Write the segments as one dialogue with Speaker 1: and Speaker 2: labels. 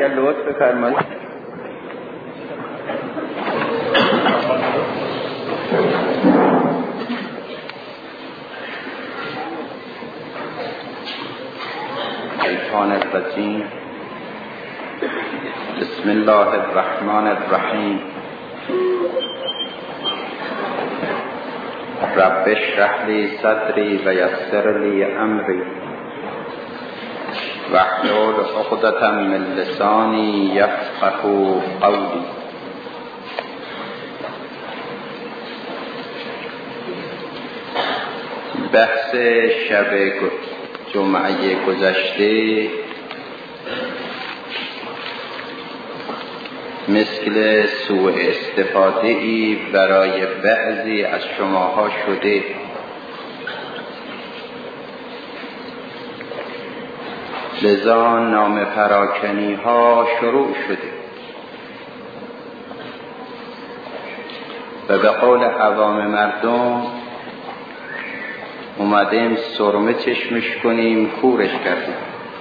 Speaker 1: اگر لطف بفرمایید. شیطان الرجیم. بسم الله الرحمن الرحیم. رب اشرح لی صدری و یسر لی امری واحلل عقدة من لسانی یفقهوا قولی. بحث شب جمعه گذشته مثل سوء استفاده ای برای بعضی از شماها شده. لذا نام پراکنی ها شروع شده و به قول عوام مردم اومدیم سرمه چشمش کنیم کورش کردیم.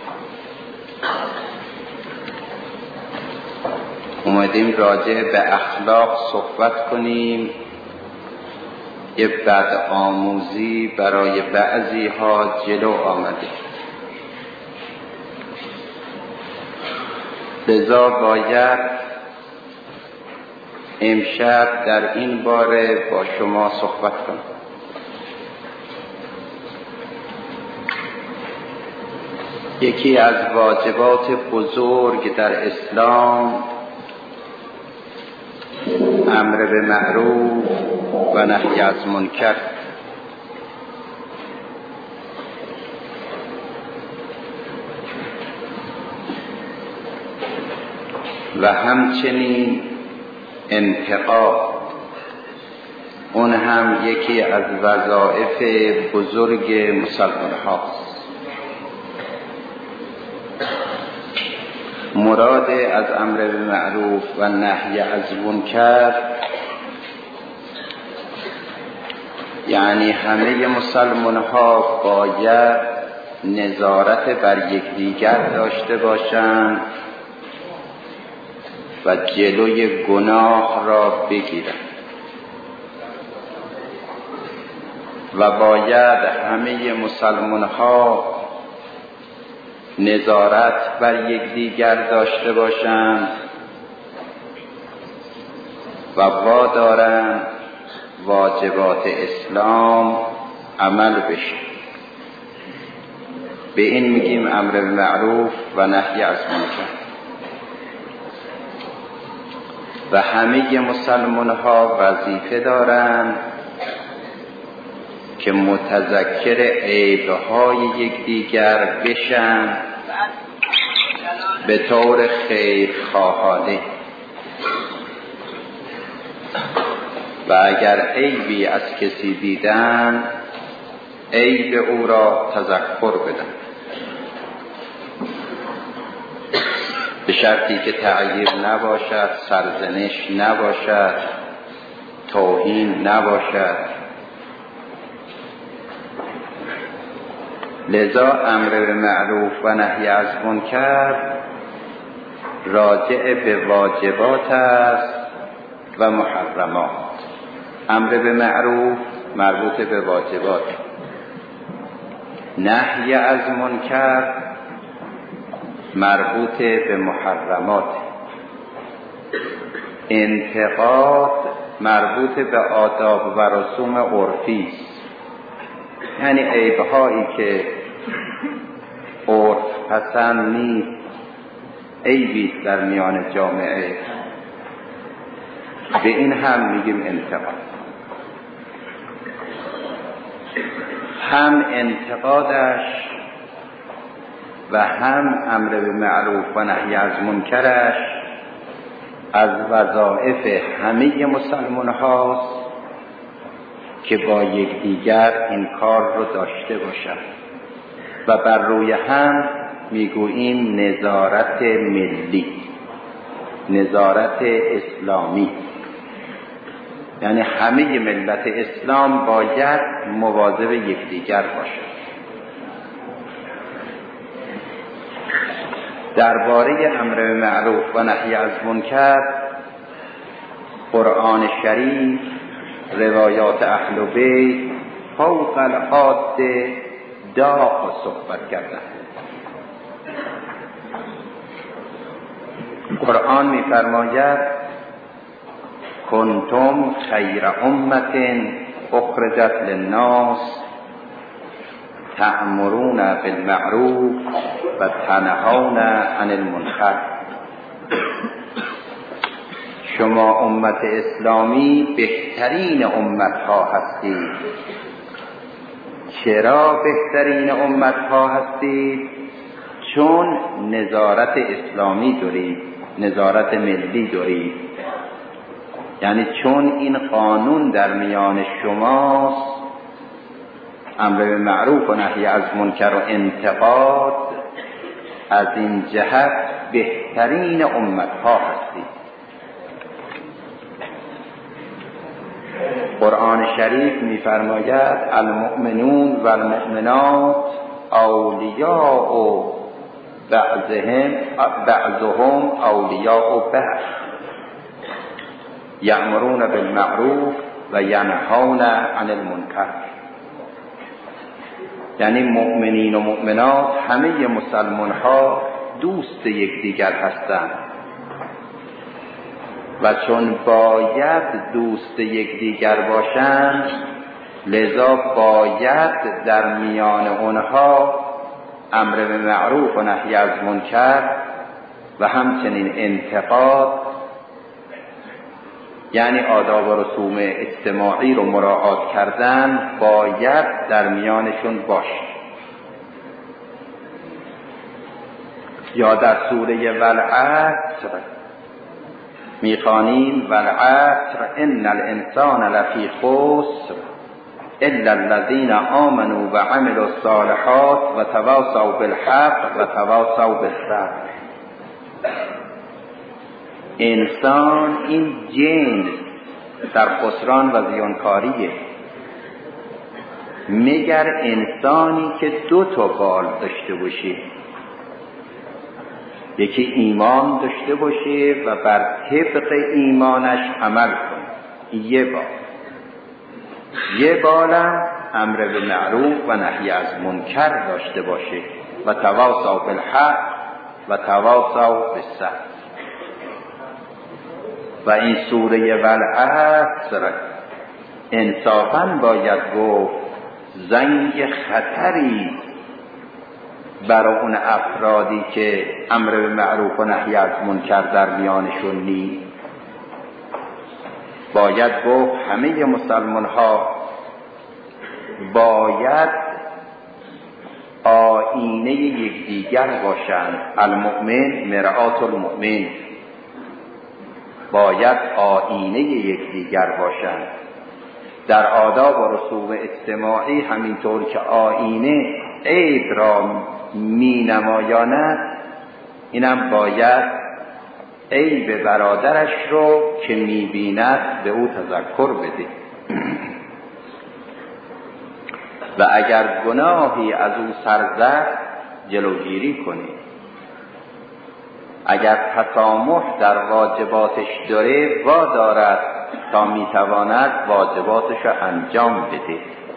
Speaker 1: اومدیم راجع به اخلاق صحبت کنیم. یه بد آموزی برای بعضی ها جلو آمده. لذا باید امشب در این باره با شما صحبت کنم. یکی از واجبات بزرگ در اسلام امر به معروف و نهی از منکر. و همچنین انتقاد، اون هم یکی از وظایف بزرگ مسلمان هاست. مراد از امر به معروف و نهی از منکر یعنی همه مسلمان ها باید نظارت بر یکدیگر داشته باشند و جلوی گناه را بگیرند و باید همه مسلمان ها نظارت بر یکدیگر داشته باشند و وادارند واجبات اسلام عمل بشه. به این میگیم امر به معروف و نهی از منکر. و همه مسلمان ها وظیفه دارند که متذکر عیب‌های یکدیگر بشن به طور خیرخواهانه و اگر عیبی از کسی دیدن عیب او را تذکر بدن، به شرطی که تعییر نباشد، سرزنش نباشد، توهین نباشد. لذا امر به معروف و نهی از منکر راجع به واجبات است و محرمات. امر به معروف مربوط به واجبات، نهی از منکر مربوط به محرمات، انتقاد مربوط به آداب و رسوم عرفی است. یعنی عیب‌هایی که عرف پسند نیست، عیبی در میان جامعه، به این هم میگیم انتقاد. هم انتقادش و هم امر به معروف و نهی از منکرش از وظایف همه مسلمان هاست که با یکدیگر این کار رو داشته باشند و بر روی هم میگوییم نظارت ملی، نظارت اسلامی. یعنی همه ملت اسلام باید مواظب یکدیگر باشند. درباره امر به معروف و نهی از منکر قرآن شریف، روایات اهل بیت فوق العاده داغ صحبت کردن. قرآن می‌فرماید کنتم خیر امة اخرجت للناس تأمرون بالمعروف و تنهون عن المنکر. شما امت اسلامی بهترین امتها هستید. چرا بهترین امتها هستید؟ چون نظارت اسلامی دارید، نظارت ملی دارید. یعنی چون این قانون در میان شماست، امر به معروف و نهی از منکر و انتقاد، از این جهت بهترین امتها هستید. قرآن شریف می‌فرماید المؤمنون و المؤمنات اولیاء بعضهم اولیاء بعض یأمرون بالمعروف و ینهون عن المنکر. یعنی مؤمنین و مؤمنات همه مسلمان ها دوست یکدیگر هستند و چون باید دوست یکدیگر باشند، لذا باید در میان اونها امر به معروف و نهی از منکر و همچنین انتقاد، یعنی آداب و رسوم اجتماعی رو مراعات کردن، باید در میانشون باشه. یا در سوره والعصر میخوانیم والعصر ان الانسان لفی خسر الا الذین آمنوا و عملوا الصالحات و تواصوا بالحق و تواصوا بالصبر. انسان این جنس در خسران و زیانکاریه، مگر انسانی که دو تا بال داشته باشه، یکی ایمان داشته باشه و بر طبق ایمانش عمل کنه، یه بالم امر به معروف و نهی از منکر داشته باشه و تواصوا بالحق و تواصوا بالصبر. و این سوره والعصر انصافاً باید گفت زنگ خطری برای اون افرادی که امر به معروف و نهی از منکر در میانشون نیست. باید گفت همه مسلمان ها باید آینه یکدیگر باشند. المؤمن مرآت المؤمن، باید آینه یکدیگر باشند. در آداب و رسوم اجتماعی همینطور که آینه عیب را می نمایاند، اینم باید عیب برادرش رو که می بیند به او تذکر بده و اگر گناهی از او سرزد جلوگیری کنه. اگر تسامح در واجباتش داره وادارد تا میتواند واجباتش رو انجام بده.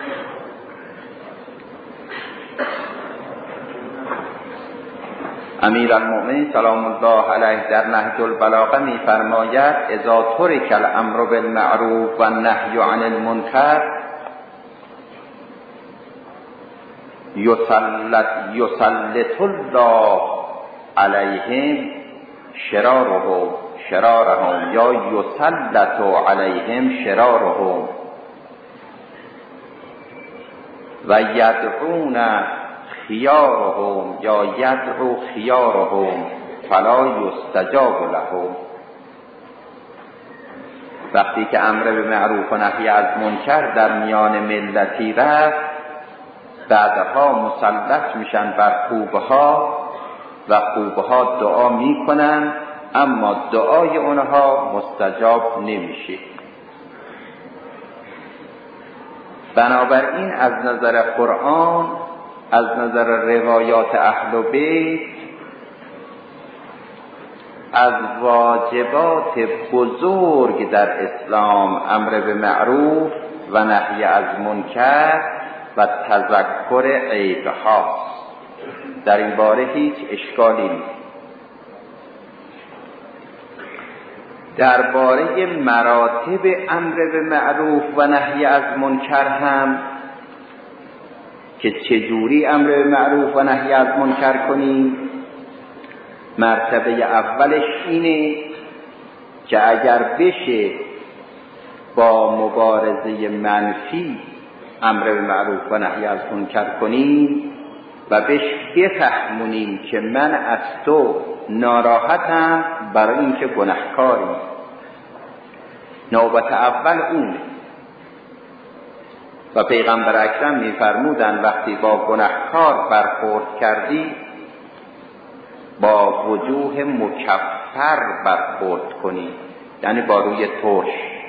Speaker 1: امیرالمؤمنین سلام الله علیه در نهج البلاغه میفرماید اذا ترک الامر بالمعروف و النهی عن المنکر یسلط الله علیهم شرارهم یا یسلط علیهم شرارهم و یدعون خیارهم یا یدعو خیارهم فلا یستجاب لهم. وقتی که امر به معروف و نهی از منکر در میان ملتی رفت، بعدها مسلط میشن بر خوبها و خوبها دعا میکنن، اما دعای اونها مستجاب نمیشه. بنابراین از نظر قرآن، از نظر روایات اهل بیت، از واجبات بزرگ در اسلام امر به معروف و نهی از منکر و تذکر عیب‌ها. در این باره هیچ اشکالی نیست. درباره مراتب امر به معروف و نهی از منکر هم که چجوری امر به معروف و نهی از منکر کنیم، مرتبه اولش اینه که اگر بشه با مبارزه منفی امر به معروف و نهی از منکر کنیم و بهش بفهمونیم که من از تو ناراحتم برای اینکه گناهکاری. نوبت اول اونه و پیغمبر اکرم می‌فرمودند وقتی با گناهکار برخورد کردی با وجوه مکفر برخورد کنی، یعنی با روی ترش،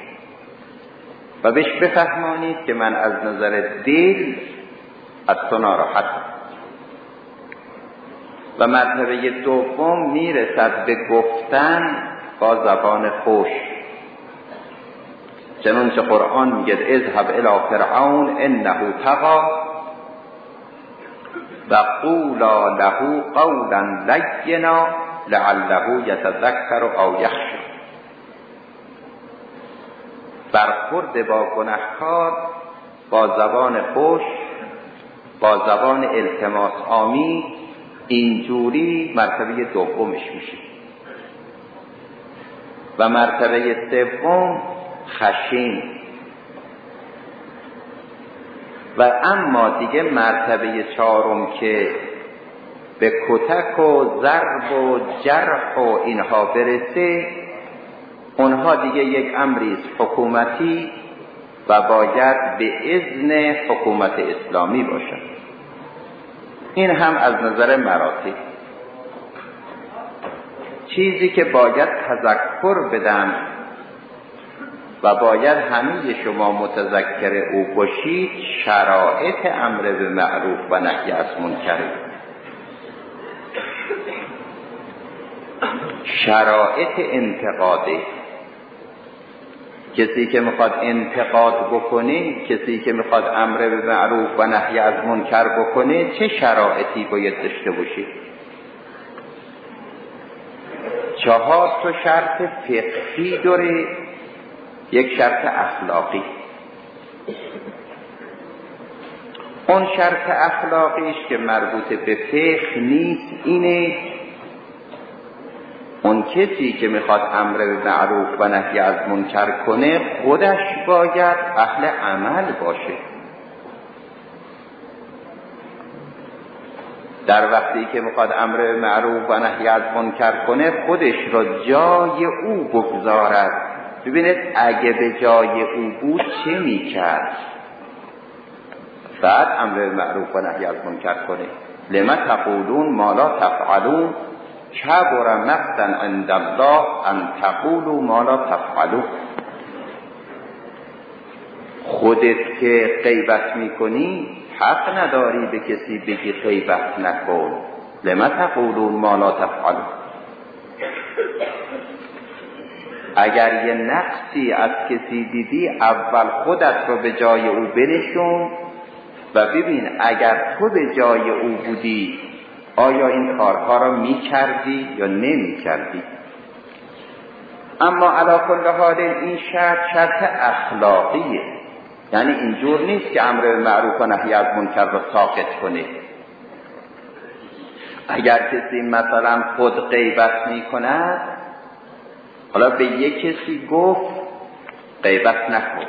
Speaker 1: و بهش بفهمانید که من از نظر دل از تو ناراحتم. و مرتبه دوم میرسد به گفتن با زبان خوش، چنانچه قرآن میگه اذهب الی فرعون انه طغی و قولا له قولا لینا لعله یتذکر او یخشی. برخورد با گناهکار با زبان خوش، با زبان التماس آمیز، اینجوری مرتبه دومش میشه. و مرتبه سوم خشن. و اما دیگه مرتبه چهارم که به کتک و ضرب و جرح و اینها برسه، اونها دیگه یک امری حکومتی و باید به اذن حکومت اسلامی باشد. این هم از نظر مراتب. چیزی که باید تذکر بدم و باید همه شما متذکر او باشید شرایط امر به معروف و نهی از منکر، شرایط انتقاده. کسی که میخواد انتقاد بکنه، کسی که میخواد امر به معروف و نهی از منکر بکنه، چه شرایطی باید داشته باشه؟ 4 تا شرط فقهی داره، یک شرط اخلاقی. اون شرط اخلاقیش که مربوط به فقه نیست اینه اون کسی که میخواد امر به معروف و نهی از منکر کنه خودش باید اهل عمل باشه. در وقتی که میخواد امر به معروف و نهی از منکر کنه خودش را جای او بگذارد. ببینید اگه به جای او بود چه میکرد؟ بعد امر به معروف و نهی از منکر کنه. لما تقولون ما لا تفعلون کبر مقتا عند الله ان تقولوا ما لا تفعلون. خودت که غیبت میکنی حق نداری به کسی بگی غیبت نکن. لما تقولون ما لا تفعلون. اگر یه نقصی از کسی دیدی اول خودت رو به جای او بنشون و ببین اگر تو به جای او بودی آیا این کارها را می‌کردی یا نمی‌کردی؟ اما علی کل حال این شرط اخلاقیه، یعنی اینجور نیست که امر به معروف و نهی از منکر را ساقط کنه. اگر کسی مثلا خود غیبت می‌کند، حالا به یک کسی گفت غیبت نکن،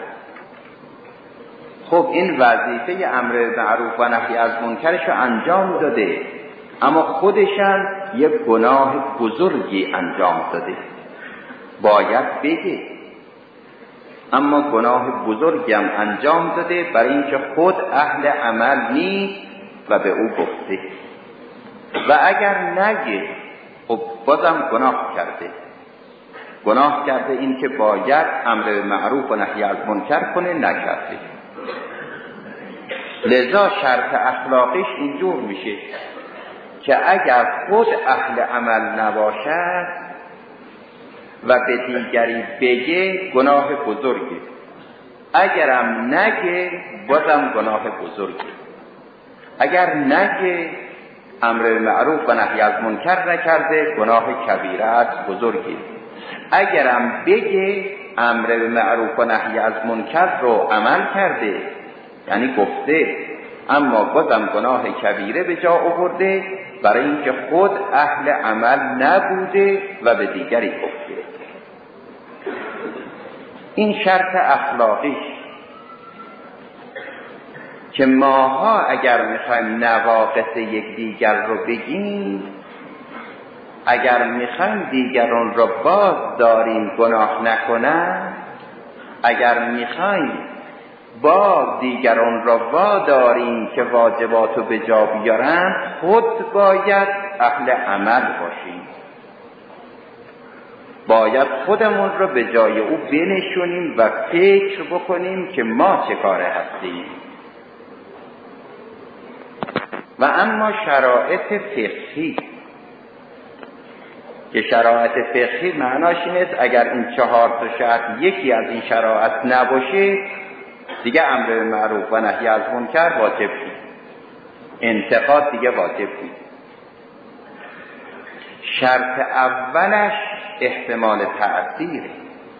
Speaker 1: خب این وظیفه امر به معروف و نهی از منکرش رو انجام داده، اما خودشم یک گناه بزرگی انجام داده، باید بگه. اما گناه بزرگی هم انجام داده برای اینکه خود اهل عمل نیست و به او گفته. و اگر نگه خب بازم گناه کرده این که باید امر به معروف و نهی از منکر کنه، نکرده. لذا شرط اخلاقیش اینجور میشه که اگر خود اهل عمل نباشد و به دیگری بگه گناه بزرگه، اگرم نگه بازم گناه بزرگه. اگر نگه امر به معروف و نهی از منکر نکرده گناه کبیره است، بزرگه. اگرم بگه امر به معروف و نهی از منکر رو عمل کرده، یعنی گفته اما بازم گناه کبیره به جا آورده، برای اینکه خود اهل عمل نبوده و به دیگری گفته. این شرط اخلاقیش که ماها اگر میخوایم نواقص یکدیگر رو بگیم، اگر میخوایم دیگران رو باز داریم گناه نکنن، اگر میخوایم باز دیگران را واداریم که واجبات رو به جا بیارن، خود باید اهل عمل باشیم. باید خودمون رو به جای او بنشونیم و فکر بکنیم که ما چه کاره هستیم. و اما شرایط فقهی، که شرایط فقهی معناش این است اگر این 4 شرط یکی از این شرایط نباشه دیگه امر به معروف و نهی از منکر واجب نیست، انتقاد دیگه واجب نیست. شرط اولش احتمال تأثیره،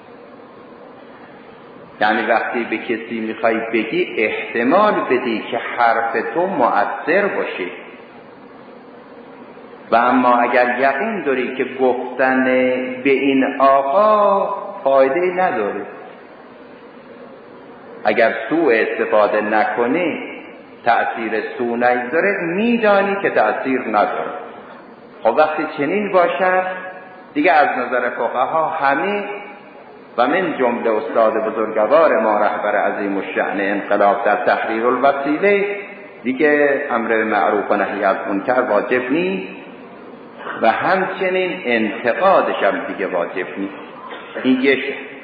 Speaker 1: یعنی وقتی به کسی میخوای بگی احتمال بدی که حرف تو مؤثر باشه. و اما اگر یقین داری که گفتن به این آقا فایده نداره، اگر سوء استفاده نکنه تأثیر سوء نداره، میدانی که تأثیر نداره. خب وقتی چنین باشد دیگه از نظر فقها همه و من جمله استاد بزرگوار ما رهبر عظیم الشأن انقلاب در تحریر الوسیله دیگه امر به معروف و نهی از منکر واجب نیست و همچنین انتقادش هم دیگه واجب نیست. این یه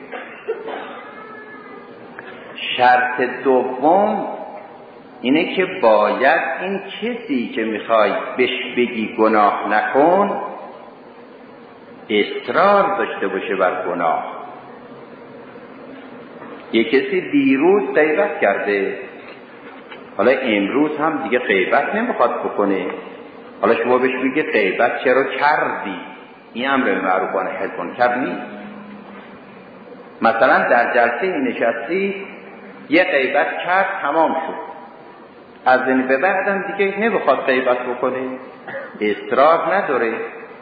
Speaker 1: شرط دوم اینه که باید این کسی که میخوای بهش بگی گناه نکن اصرار داشته باشه بر گناه. یه کسی دیروز غیبت کرده، حالا امروز هم دیگه غیبت نمیخواد بکنه، حالا شما بهش بگی غیبت چرا کردی، این امر به معروف و نهی از منکر نیست. مثلا در جلسه نشستی یه غیبت کرد تمام شد، از این به بعدم دیگه نمیخواد غیبت بکنه، اصرار نداره.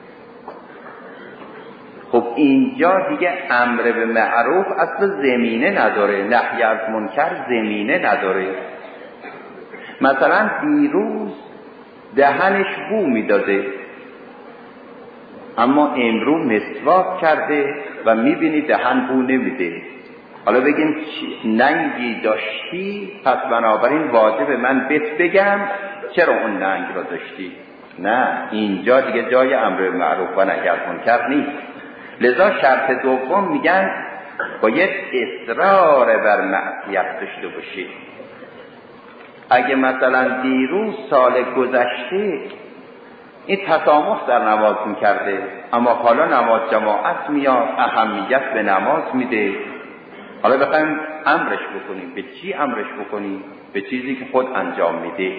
Speaker 1: خب اینجا دیگه امر به معروف اصلا زمینه نداره، نهی از منکر زمینه نداره. مثلا دیروز دهنش بو میداده اما امروز مسواک کرده و میبینی دهن بو نمیده، حالا بگیم ننگی داشتی پس بنابراین واجب من بهت بگم چرا اون ننگ را داشتی. نه، اینجا دیگه جای امر به معروف و نهی از منکر نیست. لذا شرط دوم میگن باید اصرار بر معصیت داشته باشی. اگه مثلا دیروز سال گذشته این تسامح در نماز میکرده اما حالا نماز جماعت میاد، اهمیت به نماز میده، حالا بخوایم امرش بکنیم، به چی امرش بکنیم؟ به چیزی که خود انجام میده.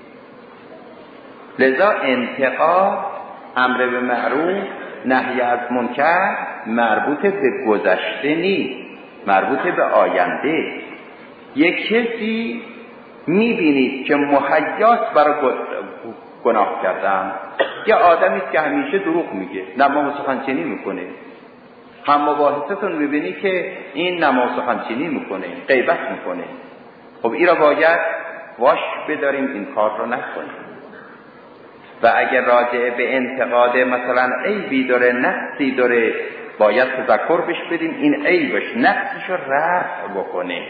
Speaker 1: لذا انتقاد، امر به معروف، نهی از منکر مربوط به گذشته نیست، مربوط به آینده. یک کسی میبینید که مهیاست برای گناه کردن، یه آدمی است که همیشه دروغ میگه، نماز سخنچینی میکنه، هم مباحثتون میبینی که این نماز سخنچینی میکنه، غیبت میکنه. خب این را باید واش بداریم این کار رو نکنیم. و اگر راجع به انتقاد مثلا عیبی داره، نقصی داره، باید تذکر بهش بدیم این عیبش، نقصش رو رفع بکنه.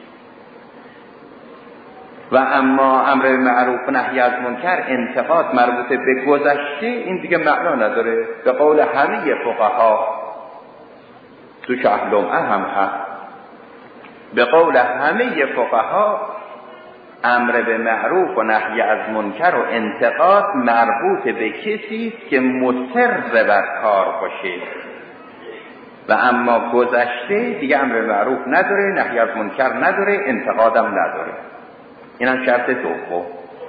Speaker 1: و اما امر به معروف و نهی از منکر، انتقاد مربوط به گذشته، این دیگه معنا نداره. به قول همه فقها، تو شرح لمعه هم هست، به قول همه فقها امر به معروف و نهی از منکر و انتقاد مربوط به کسی است که مصر بر کار باشه. و اما گذشته دیگه امر معروف نداره، نهی از منکر نداره، انتقادم نداره. اینم شرط دوم.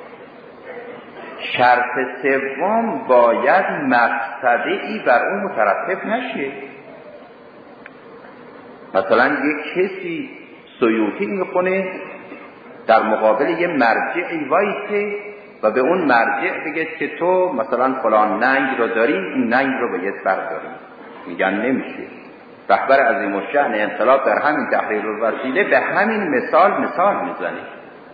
Speaker 1: شرط سوم باید مقصدی بر اون مترتب نشه. مثلا یک کسی سیوطی میخونه در مقابل یه مرجعی وایسه و به اون مرجع بگه که تو مثلا فلان ننگ رو داری، این ننگ رو باید برداری. میگن نمیشه. رهبر عظیم الشأن انقلاب در همین تحریر الوسیله به همین مثال میزنه.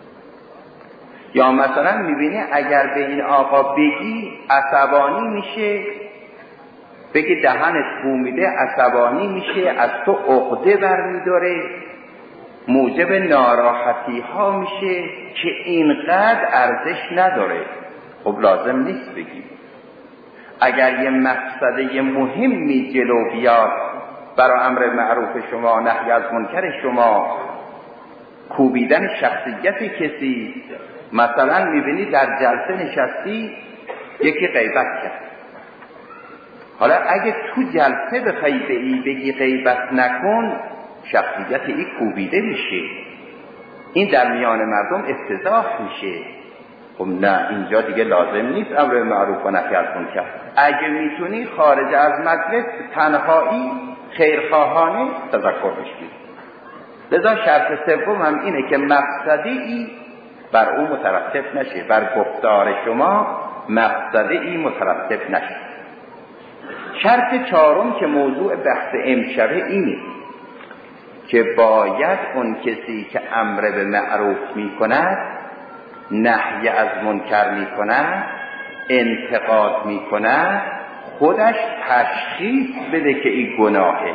Speaker 1: یا مثلا میبینی اگر به این آقا بگی عصبانی میشه، بگی دهنت بو میده عصبانی میشه، از تو عقده برمیداره، موجب ناراحتی ها میشه که اینقدر ارزش نداره. خب لازم نیست بگی. اگر یه مقصده مهمی جلو بیاد برای امر معروف شما، نهی از منکر شما، کوبیدن شخصیت کسی، مثلا میبینی در جلسه نشستی یکی غیبت کرد، حالا اگه تو جلسه بخوای بگی غیبت نکن، شخصیت این کوبیده میشه، این در میان مردم افتضاح میشه. خب نه، اینجا دیگه لازم نیست امر معروف و نهی از منکر. اگه میتونی خارج از مجلس تنهایی خیرخواهانه تذکر بشید. لذا شرط سوم هم اینه که مقصدی بر اون مترتب نشه، بر گفتار شما مقصدی مترتب نشه. شرط چهارم که موضوع بحث امشبه اینه که باید اون کسی که امر به معروف میکند، نهی از منکر میکند، انتقاد میکند، خودش تشخیص بده که این گناهه.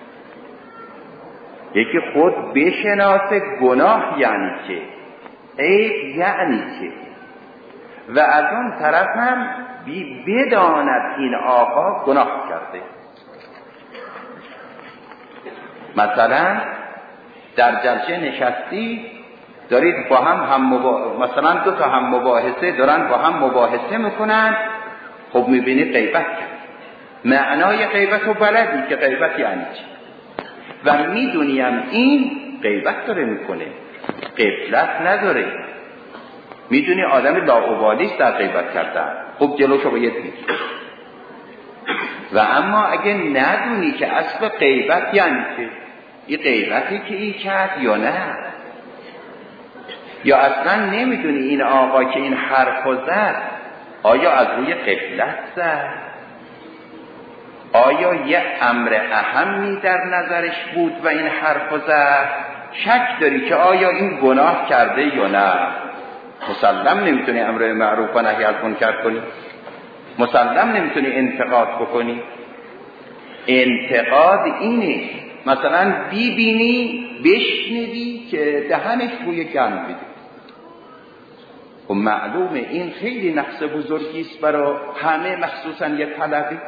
Speaker 1: یکی خود بشناسه گناه یعنی چه، عیب یعنی چه، و از اون طرف هم بداند این آقا گناه کرده. مثلا در جلسه نشستی دارید با هم مثلا دو تا هم مباحثه دارن با هم مباحثه میکنن، خب میبینی غیبت کرد. معنای غیبت رو بلدی که غیبت یعنی چی و میدونیم این غیبت داره میکنه، غفلت نداره، میدونی آدم لاابالیست در غیبت کردن، خب جلوشو باید بگیری. و اما اگه ندونی که اصل غیبت یعنی چه، این غیبتی که این کرد یا نه، یا اصلا نمیدونی این آقا که این حرفو زد آیا از روی غفلت زد، آیا یه امر اهمی در نظرش بود و این حرفو زد، شک داری که آیا این گناه کرده یا نه. مسلم نمیتونی امر معروف و نهی از منکر کنی، مسلم نمیتونی انتقاد بکنی. انتقاد اینه مثلا ببینی بشنوی که دهنش بوی گند میده، و معلومه این خیلی نقص بزرگیست برای همه، مخصوصا یه طلبی.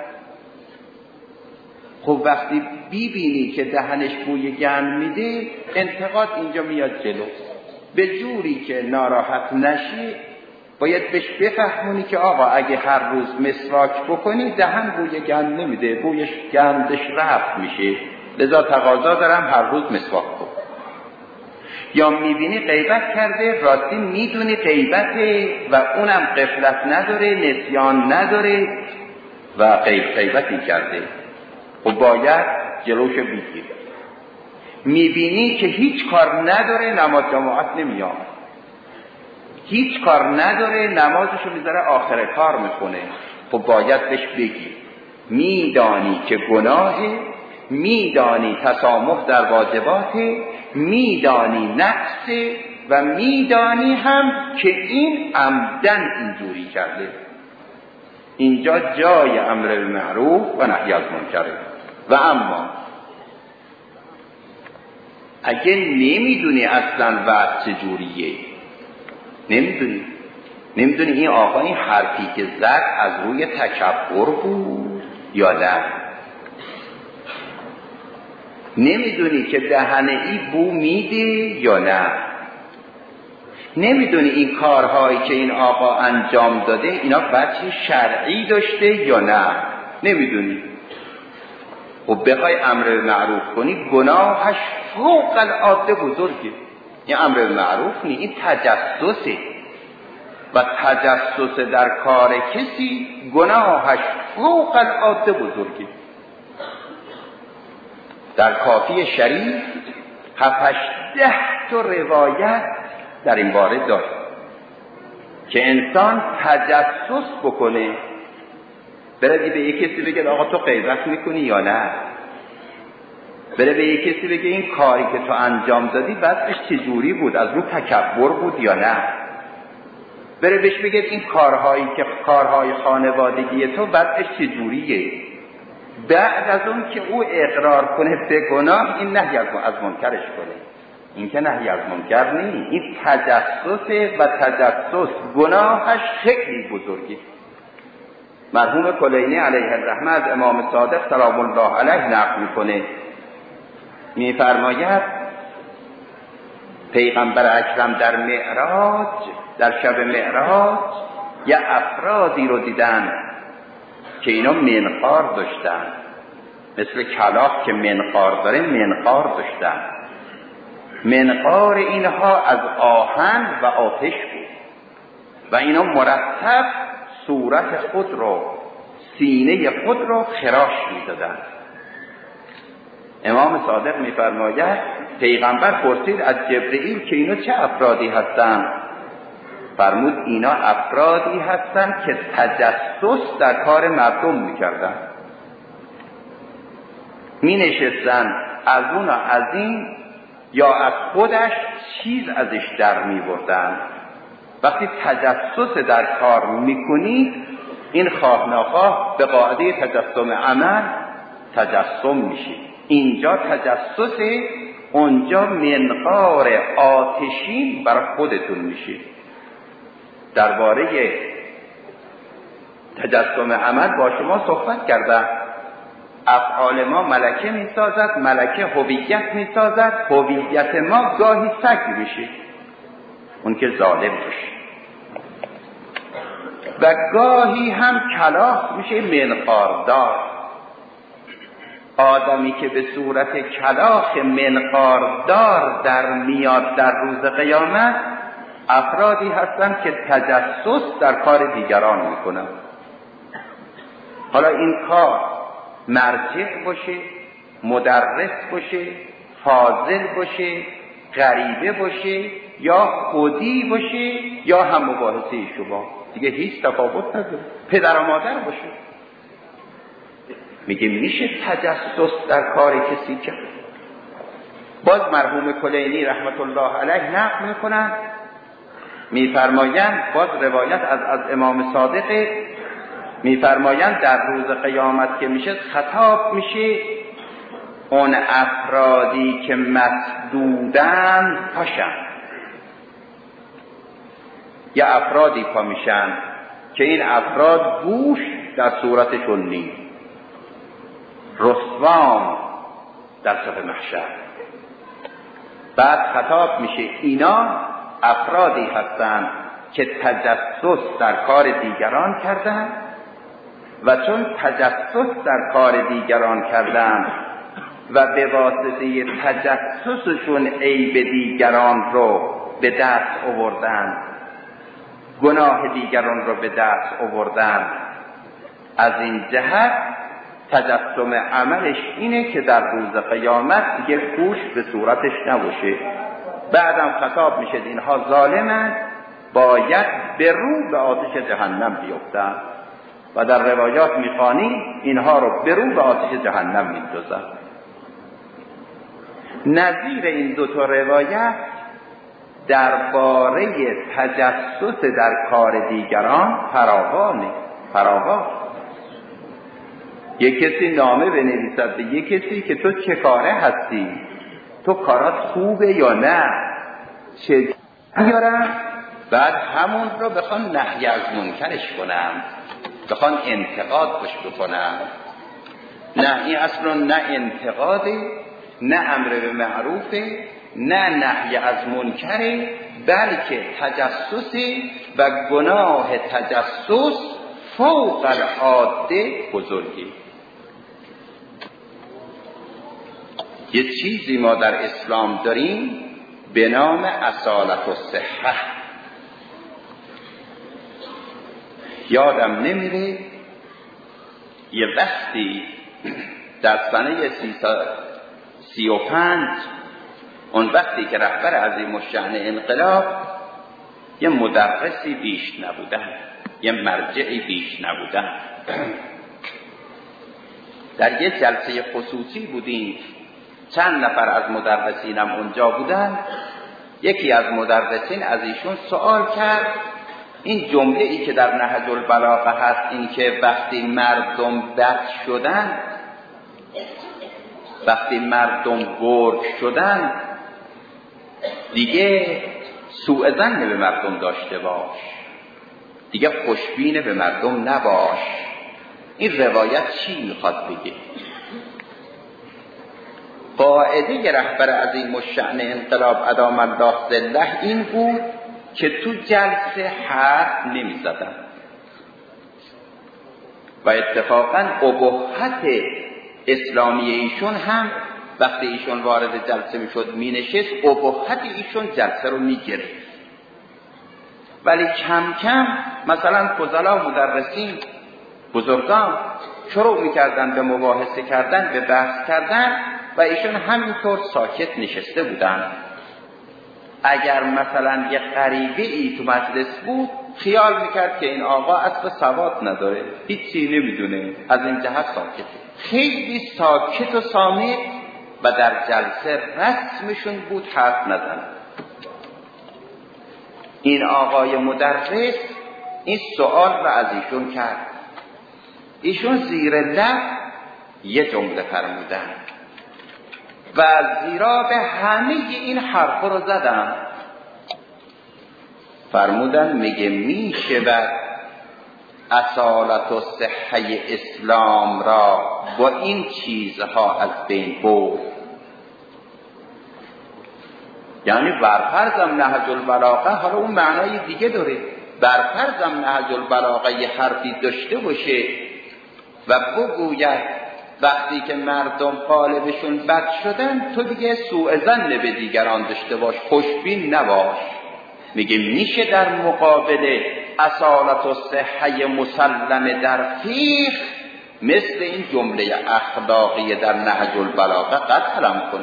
Speaker 1: خب وقتی ببینی که دهنش بوی گند میده، انتقاد اینجا میاد جلو. به جوری که ناراحت نشی باید بهش بفهمونی که آقا اگه هر روز مسواک بکنی دهن بوی گند نمیده، بویش گندش رفت میشه، لذا تقاضا دارم هر روز مسواک کن. یا میبینی غیبت کرده، راستی میدونی غیبته و اونم غفلت نداره، نسیان نداره و غیبتی کرده، خب باید جلوش بگیری. میبینی که هیچ کار نداره، نماز جماعت نمیاد، هیچ کار نداره، نمازشو میذاره آخر کار میخونه، خب باید بهش بگی میدانی که گناهه، میدانی تسامح در واجباته، میدانی نقصه و میدانی هم که این عمدن اینجوری کرده. اینجا جای امر بالمعروف و نهی از منکره. و اما اگه نمیدونی اصلا وقت چجوریه، نمیدونی این آقا این حرفی که زد از روی تکبر بود یا نه، نمیدونی که دهنه ای بو میده یا نه، نمیدونی این کارهایی که این آقا انجام داده اینا وجه شرعی داشته یا نه، نمیدونی. و بخوای امر به معروف کنی گناهش فوق العاده بزرگه. این امر به معروف نی، این تجسسه و تجسس در کار کسی گناهش فوق العاده بزرگه. در کافی شریف 7-8 تا روایت در این باره داره که انسان تجسس بکنه، بره به یک کسی بگه آقا تو غیبت میکنی یا نه، بره به یک کسی بگه این کاری که تو انجام دادی بعدش چجوری بود، از رو تکبر بود یا نه، بره بهش بگه این کارهای خانوادگی تو بعدش چجوریه. بعد از اون که او اقرار کنه به گناه، این نهی از منکرش کنه. این که نهی از منکر نیست، این تجسسه و تجسس گناهش خیلی بزرگی. مرحوم کلینی علیه الرحمه از امام صادق سلام الله علیه نقل میکنه، میفرماید پیغمبر اکرم در معراج، در شب معراج یه افرادی رو دیدن که اینا منقار داشتن، مثل کلاغ که منقار داره منقار داشتن. منقار اینها از آهن و آتش بود و اینا مرتب صورت خود رو، سینه خود رو خراش می‌دادند. امام صادق می‌فرماید پیغمبر پرسید از جبرئیل که اینا چه افرادی هستند؟ فرمود اینا افرادی هستند که تجسس در کار مردم می‌کردند، می‌نشستن از اون و از این یا از خودش چیز ازش در می‌بردن. وقتی تجسس در کار میکنید، این خواه ناخواه به قاعده تجسم عمل تجسم میشید. اینجا تجسس، اونجا منقار آتشین بر خودتون میشید. درباره تجسم عمل با شما صحبت کردم. افعال ما ملکه میسازد، ملکه هویت میسازد، هویت ما گاهی سگ میشه، اون که ظالم باشه، و گاهی هم کلاغ میشه منقاردار. آدمی که به صورت کلاغ منقاردار در میاد در روز قیامت، افرادی هستند که تجسس در کار دیگران میکنند. حالا این کار مرجع باشه، مدرس باشه، فاضل باشه، غریبه باشه، یا خودی باشه یا هم مباحثه شما، دیگه هیچ تفاوت نداره. پدر و مادر باشه، میگه میشه تجسس در کار کسی کرد. باز مرحوم کلینی رحمت الله علیه نقل میکنن، میفرمایند باز روایت از امام صادق، میفرمایند در روز قیامت که میشه خطاب میشه اون افرادی که مسدودن پاشن. یا افرادی پا میشن که این افراد گوش در صورتشون نیست، رسوان در صف محشر. بعد خطاب میشه اینا افرادی هستند که تجسس در کار دیگران کردن و چون تجسس در کار دیگران کردن و به واسطه تجسسشون عیب دیگران رو به دست آوردن، گناه دیگران رو به دست آوردن، از این جهت تجسم عملش اینه که در روز قیامت دیگه گوش به صورتش نباشه. بعدم خطاب میشه اینها ظالمند، باید به رو به آتش جهنم بیفتن و در روایات میخوانی اینها رو به رو به آتش جهنم میندازن. نظیر این دو تا روایت درباره تجسس در کار دیگران فراوان. یک کسی نامه بنویسد به یک کسی که تو چه کاره هستی، تو کارات خوبه یا نه، چه بیارن، بعد همون رو بخوان نهی از منکرش کنم، بخوان انتقاد بش بکنم. نهی اصلا نه انتقاده، نه امر به معروفه، نه نهی از منکره، بلکه تجسسی و گناه تجسس فوق العاده بزرگی. یه چیزی ما در اسلام داریم به نام اصالت و صحه. یادم نمیره یه وقتی در سنه 335 اون وقتی که رهبر عظیم الشأن انقلاب یه مدرسی بیش نبودن، یه مرجعی بیش نبودن، در یه جلسه خصوصی بودیم، چند نفر از مدرسینم اونجا بودن. یکی از مدرسین از ایشون سوال کرد این جمله ای که در نهج البلاغه هست، این که وقتی مردم بد شدن، وقتی مردم گرگ شدن دیگه سوء ظن به مردم داشته باش، دیگه خوشبین به مردم نباش، این روایت چی میخواد بگه؟ قاعده رهبر عظیم الشأن انقلاب ادام الله ظله این بود که تو جلسه حرف نمیزدن و اتفاقا ابهت اسلامی ایشون هم وقتی ایشون وارد جلسه میشد مینشست، ابهت ایشون جلسه رو میگرفت. ولی کم کم مثلا فضلا مدرسین بزرگان شروع میکردن به مباحثه کردن، به بحث کردن و ایشون همینطور ساکت نشسته بودن. اگر مثلا یه غریبه ای تو مجلس بود خیال میکرد که این آقا اصلا سواد نداره، هیچی نمیدونه، از این جهت ساکته. خیلی ساکت و صامت و در جلسه رسمشون بود حرف نزنن. این آقای مدرس این سوال رو از ایشون کرد، ایشون زیر لب یه جمله فرمودن و زیرا به همه این حرف رو زدن. فرمودن میگه میشه بر اصالت و صحه اسلام را با این چیزها از بین برد. یعنی برفرضم نهج البلاغه، حالا اون معنای دیگه داره، برفرضم نهج البلاغه یه حرفی داشته باشه و بگوید وقتی که مردم قالبشون بد شدن تو دیگه سوء ظن به دیگران داشته باش، خوشبین نباش. میگه میشه در مقابل اصالت و صحه مسلم در فقه مثل این جمله اخلاقی در نهج البلاغه قطعا کنه.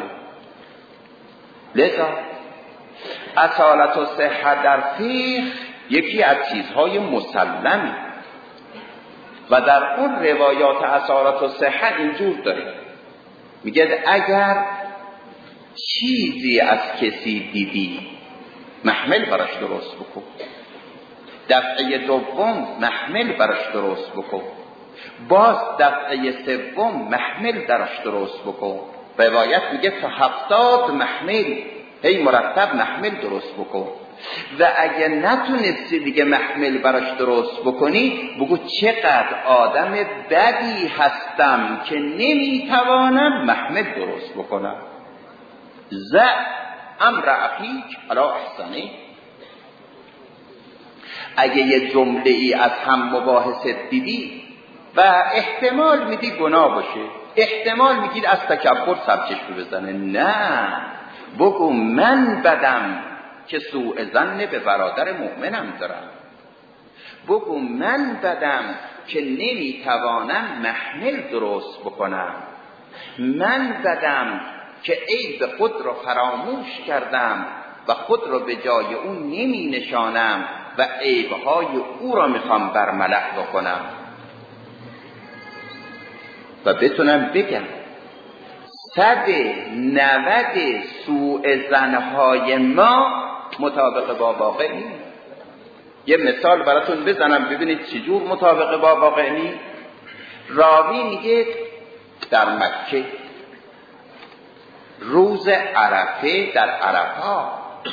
Speaker 1: لذا اصالت و صحه در فقه یکی از چیزهای مسلمی و در اون روایات اصالت و صحه اینجور داره، میگه اگر چیزی از کسی دیدی محمل براش درست بکن، دفعه دوم محمل براش درست بکن، باز دفعه سوم محمل براش درست بکن. روایت میگه تا 70 محمل هی مرتب محمل درست بکن. و اگه نتونستی دیگه محمل براش درست بکنی بگو چقدر آدم بدی هستم که نمیتوانم محمل درست بکنم. امر اخیک علی احسنه. اگه یه جمله ای از هم مباحثت دیدی و احتمال میدی گناه باشه، احتمال میگید از تکبر سرچشمه بزنه، نه، بگو من بدم که سوء ظن به برادر مؤمنم دارم، بگو من بدم که نمیتوانم محمل درست بکنم، من بدم که عیب خود رو فراموش کردم و خود رو به جای اون نمی نشانم و عیبهای او را میخوام برملأ بکنم و بتونم بگم 190 سوء ظنهای ما مطابق با واقع نیست. یه مثال براتون بزنم ببینید چجور مطابق با واقع نیست. راوی میگه در مکه روز عرفه در عرفات،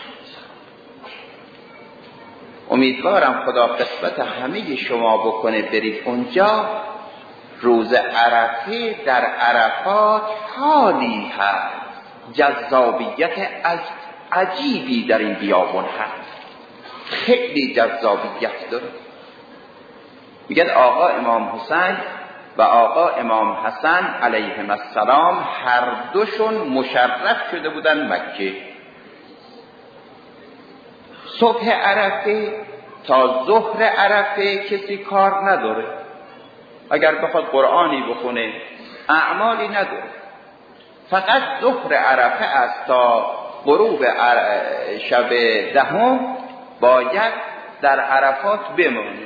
Speaker 1: امیدوارم خدا قسمت همه شما بکنه برید اونجا. روز عرفه در عرفات حالی هست، جذابیت عجیبی در این بیابان هست، خیلی جذابیت داره. میگن آقا امام حسین و آقا امام حسن علیهم السلام هر دوشون مشرف شده بودن مکه. صبح عرفه تا ظهر عرفه کسی کار نداره، اگر بخواد قرآنی بخونه اعمالی نداره. فقط ظهر عرفه است تا غروب شب دهم باید در عرفات بمونه.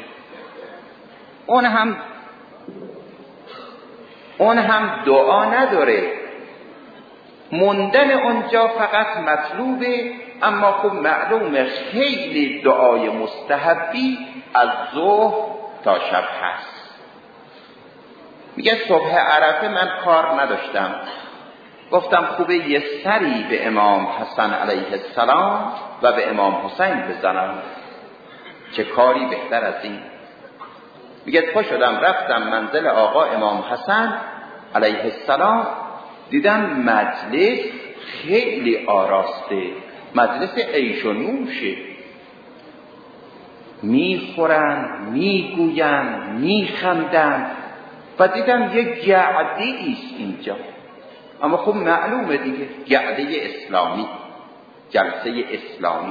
Speaker 1: اون هم دعا نداره، موندن اونجا فقط مطلوبه. اما خب معلومه خیلی دعای مستحبی از ظهر تا شب هست. میگه صبح عرفه من کار نداشتم، گفتم خوبه یه سری به امام حسن علیه السلام و به امام حسین بزنم، چه کاری بهتر از این. میگه پا شدم رفتم منزل آقا امام حسن علیه السلام، دیدم مجلس خیلی آراسته، مجلس عیش و نوشه، میخورن میگوین میخندن و دیدم یک گعده ایست اینجا. اما خب معلومه دیگه گعده اسلامی، جلسه اسلامی.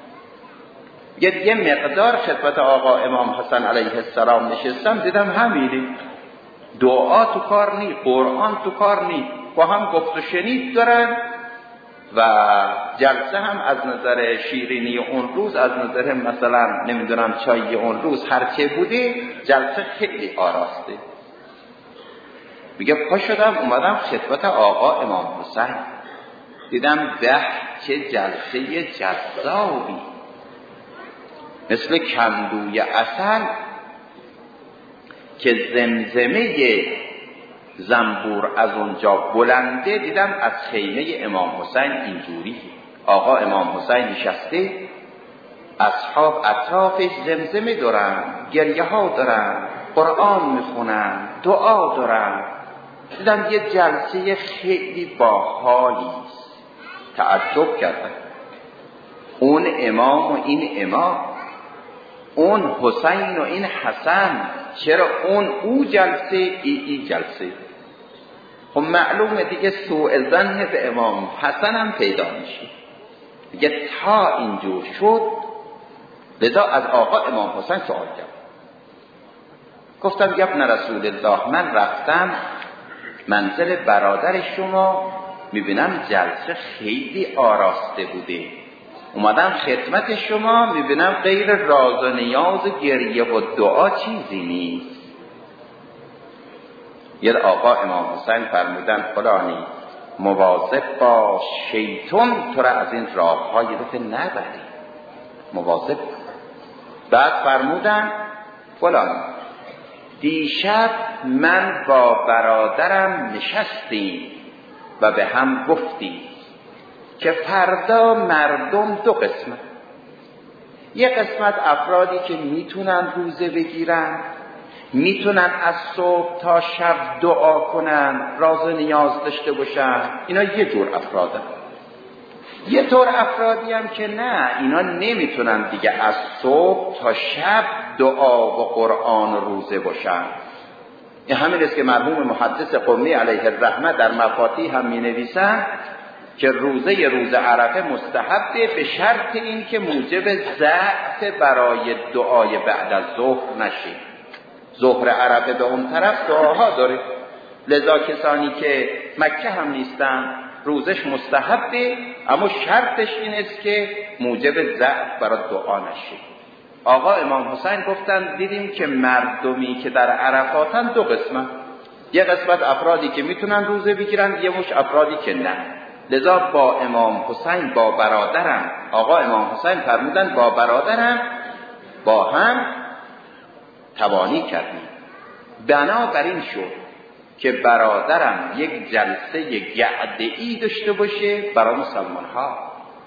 Speaker 1: یه مقدار خدمت آقا امام حسن علیه السلام نشستم، دیدم همینه، دعا تو کار نی، قرآن تو کار نی، با هم گفت و شنید دارن و جلسه هم از نظر شیرینی اون روز، از نظر مثلا نمیدونم چای اون روز هرچه بوده، جلسه خیلی آراسته. میگه پا شدم اومدم خدمت آقا امام حسین، دیدم چه جلسه جذابی، مثل کندوی عسل که زمزمه زنبور از اونجا بلنده. دیدم از خیمه امام حسین اینجوری آقا امام حسین نشسته، اصحاب اطرافش زمزمه دارن، گریه ها دارن، قرآن میخونن، دعا دارن. دیدم یه جلسه خیلی باحالی است. تعجب کردم، اون امام و این امام، اون حسین و این حسن، چرا او جلسه ای جلسه؟ خب معلومه دیگه سوء ظن به امام حسن هم پیدا میشه دیگه. تا اینجور شد، لذا از آقا امام حسین سوال کرد، گفتم یا ابن رسول الله، من رفتم منزل برادر شما، میبینم جلسه خیلی آراسته بوده، اومدم خدمت شما، میبینم غیر راز و نیاز و گریه و دعا چیزی نیست. یه آقا امام حسین فرمودن فلانی مواظب باش، شیطان تو را از این راه‌های دفعه نبری، مواظب. بعد فرمودن فلان دیشب من با برادرم نشستیم و به هم گفتیم که فردا مردم دو قسمت، یک قسمت افرادی که میتونن روزه بگیرن، میتونن از صبح تا شب دعا کنن، راز و نیاز داشته باشن، اینا یه جور افرادن. یه طور افرادی هم که نه، اینا نمیتونن دیگه از صبح تا شب دعا و قرآن و روزه باشن. این همین است که مرحوم محدث قمی علیه الرحمه در مفاتیح هم می نویسن که روز عرفه مستحبه، به شرط این که موجب ضعف برای دعای بعد از ظهر نشه. ظهر عرفه به اون طرف دعاها داره، لذا کسانی که مکه هم نیستن روزش مستحبه، اما شرطش این است که موجب ضعف برای دعا نشه. آقا امام حسین گفتن دیدیم که مردمی که در عرفاتن دو قسمت، یه قسمت افرادی که میتونن روزه بگیرن، یه مش افرادی که نه. لذا با امام حسین با برادرم، آقا امام حسین فرمودن با برادرم با هم توانی کردیم. بنابراین شد که برادرم یک جلسه گعده‌ای داشته باشه برای مسلمان ها،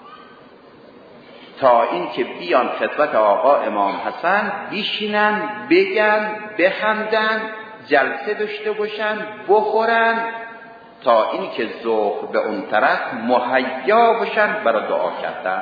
Speaker 1: تا این که بیان خدمت آقا امام حسن بشینن، بگن، بخندن، جلسه داشته باشن، بخورن، تا این که ظهر به اون طرف مهیا باشن برای دعا کردن.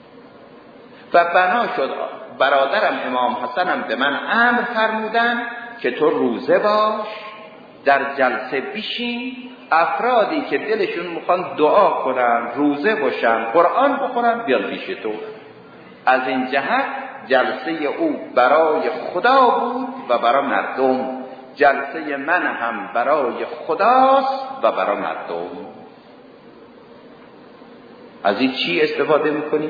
Speaker 1: و بنا شد برادرم امام حسنم به من امر فرمودن که تو روزه باش، در جلسه بشین، افرادی که دلشون میخوان دعا کنن، روزه باشن، قرآن بخونن، بیان پیش تو. از این جهت جلسه او برای خدا بود و برای مردم، جلسه من هم برای خداست و برای مردم. از این چی استفاده میکنی؟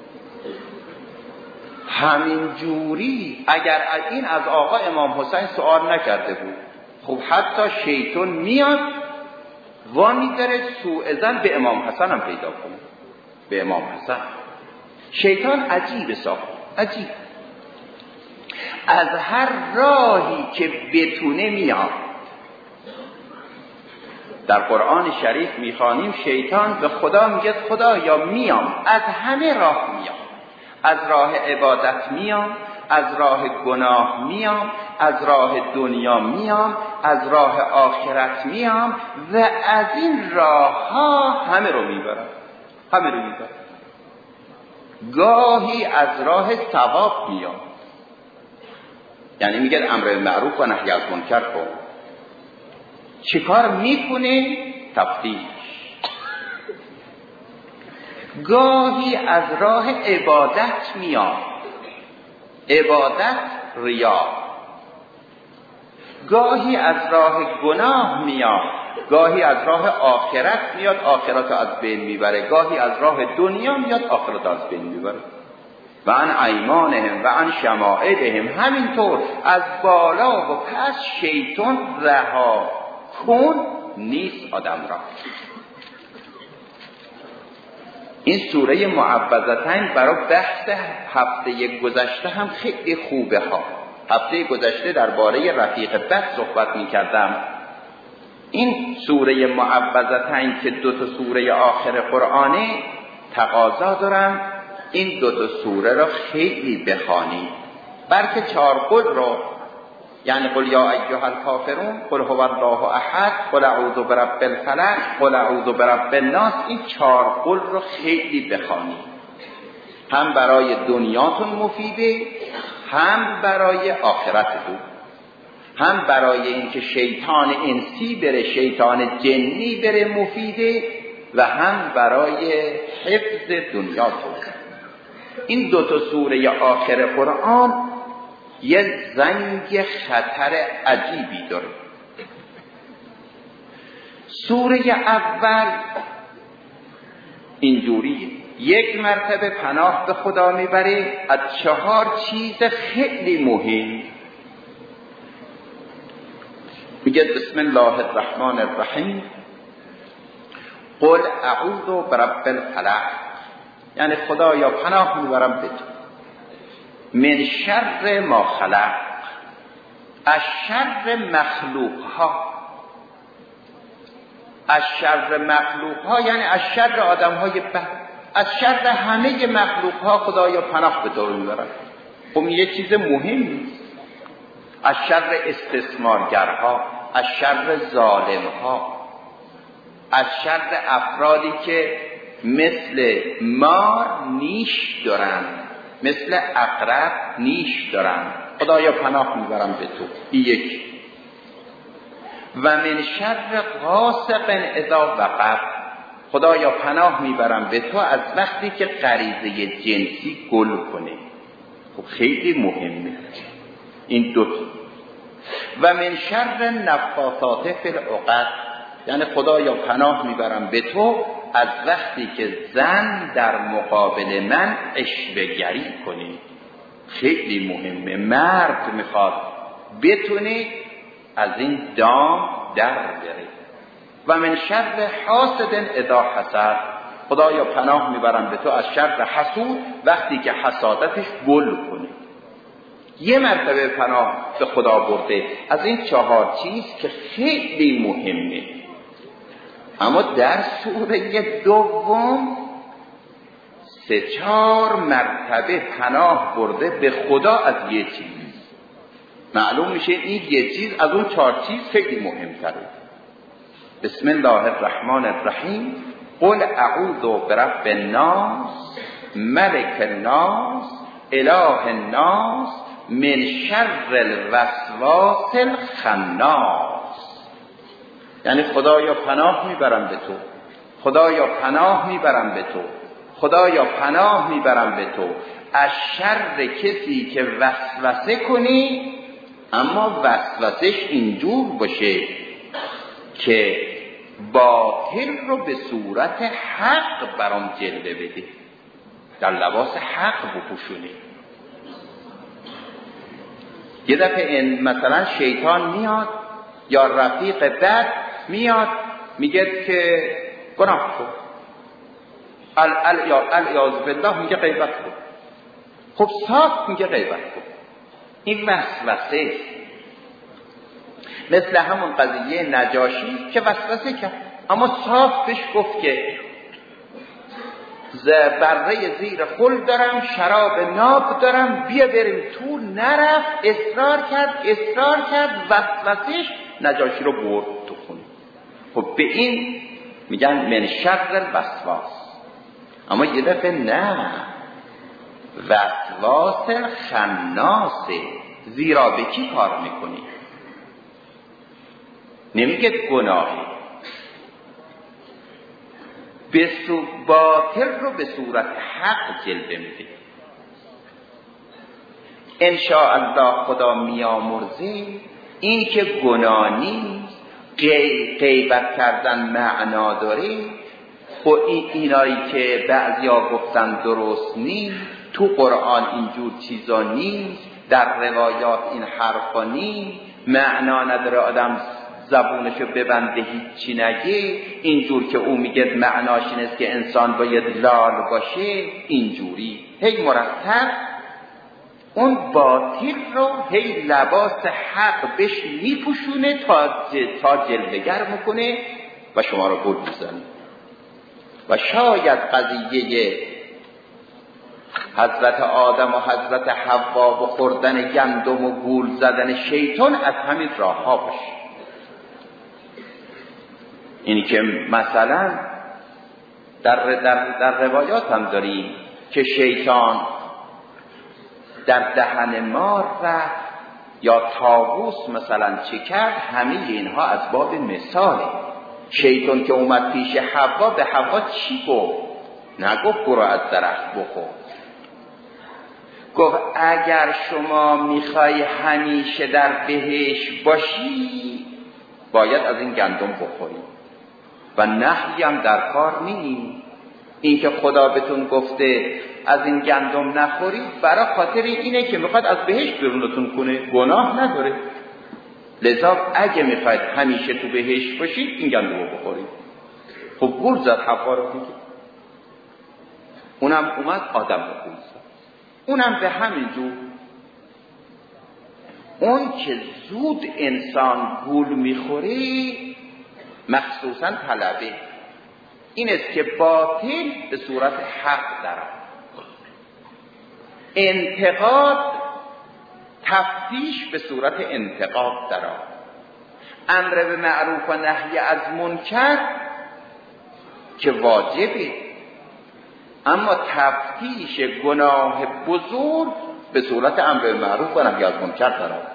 Speaker 1: همین جوری اگر این از آقا امام حسین سوال نکرده بود، خب حتی شیطان میاد وانی داره سوء ظن به امام حسن هم پیدا کنه. به امام حسن شیطان عجیب ساخت، عجیب، از هر راهی که بتونه میاد. در قرآن شریف میخوانیم شیطان به خدا میگه خدایا میام، از همه راه میام، از راه عبادت میام، از راه گناه میام، از راه دنیا میام، از راه آخرت میام و از این راه ها همه رو میبرم، همه رو میبرم. گاهی از راه ثواب میام، یعنی میگه امر معروف و نهی از منکر کن. چیکار میکنه؟ تفتیش. گاهی از راه عبادت میاد، عبادت ریا. گاهی از راه گناه میاد، گاهی از راه آخرت میاد، آخرت از بین میبره. گاهی از راه دنیا میاد، آخرت از بین میبره. و عن ایمانهم و عن شمائلهم، همینطور از بالا و پس شیطان رها کن نیست آدم را. این سوره معوذتین برای بحث هفته گذشته هم خیلی خوبه ها. هفته گذشته درباره رفیق بد صحبت می کردم. این سوره معوذتین که دو تا سوره آخر قرآنه تقاضا دارن این دو تا سوره را خیلی بخوانید، بلکه 4 قل رو، یعنی قل یا ایها الکافرون، قل هو الله احد، قل اعوذ برب الفلق، قل اعوذ برب الناس، این 4 قل رو خیلی بخوانید. هم برای دنیاتون مفیده، هم برای آخرتتون، هم برای اینکه شیطان انسی بره، شیطان جنی بره مفیده، و هم برای حفظ دنیاتون. این دو تا سوره آخر قرآن یه زنگ خطر عجیبی داره. سوره اول اینجوریه، یک مرتبه پناه به خدا میبره از 4 چیز خیلی مهم. میگه بسم الله الرحمن الرحیم، قل اعوذ برب الفلق، یعنی خدایا پناه میبرم به تو من شر ما خلق، از شر مخلوق ها. از شر مخلوق ها یعنی از شر آدم های بد، از شر همه مخلوق ها خدایا پناه به تو میبرم. خب یه چیز مهمی، از شر استثمارگرها، از شر ظالمها، از شر افرادی که مثل مار نیش دارن، مثل عقرب نیش دارن، خدایا پناه میبرم به تو. یک. و من شر غاسق اذا وقب، خدایا پناه میبرم به تو از وقتی که غریزه جنسی گل کنه. خب خیلی مهمه این دو. و من شر نفاثات فی العقد، یعنی خدایا پناه میبرم به تو از وقتی که زن در مقابل من عشوه‌گری کنه. خیلی مهمه، مرد میخواد بتونه از این دام در بره. و من شر حاسد اذا حسد، خدایا پناه میبرم به تو از شر حسود وقتی که حسادتش گل کنه. یه مرتبه پناه به خدا برده از این 4 چیز که خیلی مهمه. اما در سوره دوم 3-4 مرتبه پناه برده به خدا از یه چیز. معلوم میشه این یه چیز از اون 4 چیز خیلی مهمتره. بسم الله الرحمن الرحیم، قل اعوذ برب الناس، ملک الناس، اله الناس، من شر الوسواس الخناس، یعنی خدایا پناه میبرم به تو، خدایا پناه میبرم به تو، خدایا پناه میبرم به تو از شر کسی که وسوسه کنی، اما وسوسش اینجور باشه که باطل رو به صورت حق برام جلوه بده، در لباس حق بپوشونه. یه دفعه مثلا شیطان میاد یا رفیق بد میاد میگه که گناه کن، الیاذ بالله میگه غیبت کن، خب صاف میگه غیبت کن. این وسوسه مثل همون قضیه نجاشی که وسوسه کرد، اما صاف بهش گفت که بره زیر خل دارم، شراب ناب دارم، بیا بریم تو. نرفت، اصرار کرد، وسوسش نجاشی رو برد تو خونه. خب به این میگن من شر الوسواس. اما یه دفعه نه، وسواس خناسه، زیرا به کی کار میکنی؟ نمیگه گناهی، به باطل رو به صورت حق جلوه میده. انشاءالله خدا میامرزه این که گناه نیست، غیبت کردن معنا داره. خب اینایی که بعضیا گفتن درست نیست، تو قرآن اینجور چیزا نیست، در روایات این حرفا نیست، معنا نداره آدم زبونشو ببنده هیچی نگه، اینجور که او میگه معناش این است که انسان باید لال باشه، اینجوری هی مرتب اون باطل رو هی لباس حق بهش میپوشونه تا جلوه‌گر میکنه و شما رو گول میزنه. و شاید قضیه حضرت آدم و حضرت حوا و خوردن گندم و گول زدن شیطان از همین راه ها باشه. اینی که مثلا در روایات هم داریم که شیطان در دهن مار رفت یا طاووس مثلا چه کرد، همه اینها از باب مثاله. شیطان که اومد پیش حوا، به حوا چی گفت؟ نگفت برو از درخت بخور، گفت اگر شما میخوای همیشه در بهشت باشی باید از این گندم بخوری. و نهی هم در کار نیست. این که خدا بهتون گفته از این گندم نخورید برای خاطر اینه که میخواد از بهشت برونتون کنه، گناه نداره. لذا اگه میخواید همیشه تو بهشت باشید این گندم رو بخورید. خب گول زد حوا رو دیگه، اونم اومد آدم رو گول زد. اونم به همین جور، اون که زود انسان گول میخوره مخصوصا طلبه این است که باطل به صورت حق درآمد، انتقاد تفتیش به صورت انتقاد درآمد، امر به معروف و نهی از منکر که واجبه، اما تفتیش گناه بزرگ به صورت امر به معروف و نهی از منکر درآمد،